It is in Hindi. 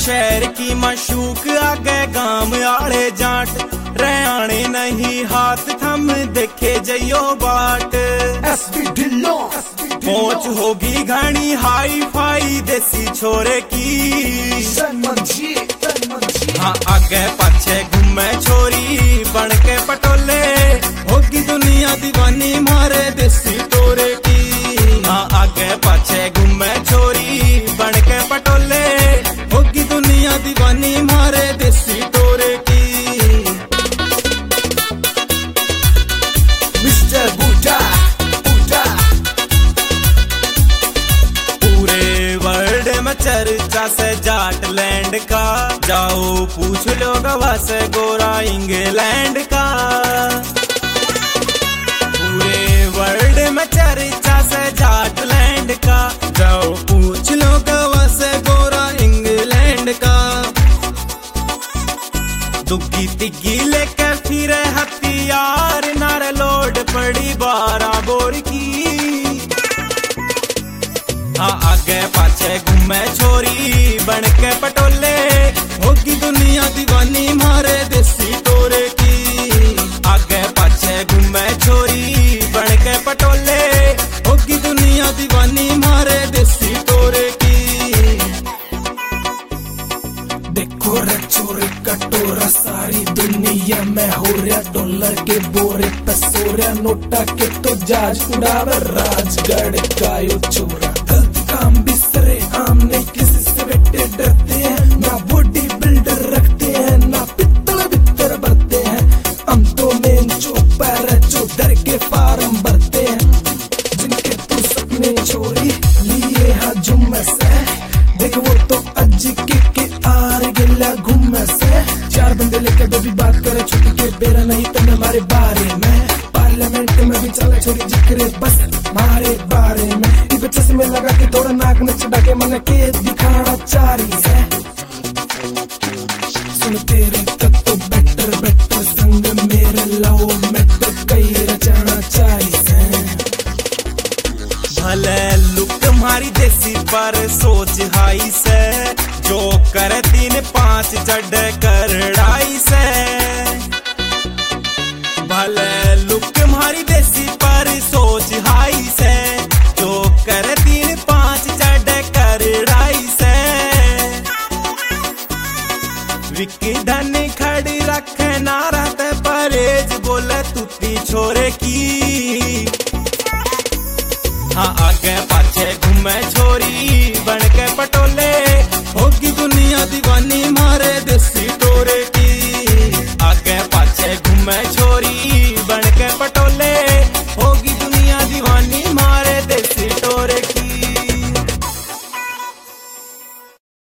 शहर की मशूक आगे गांव आले जाट रहने नहीं हाथ थम देखे जइयो बाट। पहुंच होगी घनी हाई फाई देसी छोरे की, हाँ आगे पाछे घूमे छोरी बन के पटोले होगी दुनिया दीवानी मारे देसी तोरे की। हाँ आगे पाछे घूमे छोरी बन के पटोले होगी दुनिया दीवानी मारे देसी तोरे की। मिस्टर बूटा बूटा पूरे वर्ल्ड में चर्चा से जाट लैंड का, जाओ पूछ लो गवा से गोरा इंग्लैंड का। पूरे वर्ल्ड में चर्चा से जाट लैंड का, जाओ पूछ लो गवा से गोरा इंग्लैंड का। दुग्गी तिग्गी लेके फिरे हथियार नारे लोड पड़ी 12 बोर की। हाँ आगे पाछे घूमे छोरी बन के पटोले होगी दुनिया दीवानी मारे देसी तोरे की। आगे पाछे घूमे छोरी बन के पटोले होगी दुनिया दीवानी मारे देसी तोरे की। देखो रे चोरी कटोरा सारी दुनिया में हो रहा डॉलर के बोरे पे सो रहा नोटा के तो जाज उड़ावे राजगढ़ का यो चोरा। गलत काम बिसरे हमने किसी से बेटे डरते हैं ना बॉडी बिल्डर रखते हैं ना पित्तल बित्तर भरते हैं। हम तो मेन चौपर जो डर के फार्म भरते हैं जिनके तू सपने चोरी लिए हाँ जुम्मे से। देख वो तो अज के आर गिला घूमे से। 4 बंदे लेकर बेबी बात करे छुट्टी के बेरा नहीं तो हमारे बारे में। पार्लियामेंट में भी चला छोरी जिक्रे बस मारे बारे में। इस चश्मे लगा के थोड़ा नाक में चढ़ा के मन के दिखाना चारी है। सुन तेरे तो बेटर बेटर संग मेरे लाओ में तो कई रचना चाहिए। भले लुक तुम्हारी देसी पर सोच हाई से, जो करे 3-5 चढ़ करड़ाई से। भले लुक तुम्हारी देसी पर सोच हाई से,